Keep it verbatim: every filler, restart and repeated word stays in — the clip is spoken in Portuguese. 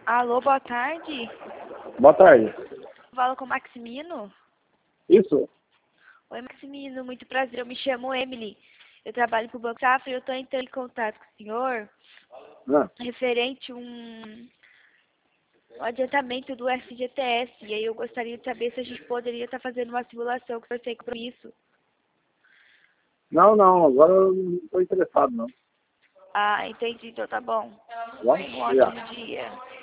Alô, boa tarde. Boa tarde. Falo com o Maximino? Isso? Oi, Maximino, muito prazer. Eu me chamo Emily. Eu trabalho para o Banco Safra e eu estou entrando em contato com o senhor Ah, referente a um, um adiantamento do F G T S. E aí eu gostaria de saber se a gente poderia estar fazendo uma simulação com você com isso. não, não, agora eu não estou interessado, não. Ah, entendi. Então tá bom. Tá bom? Um Obrigado. ótimo dia.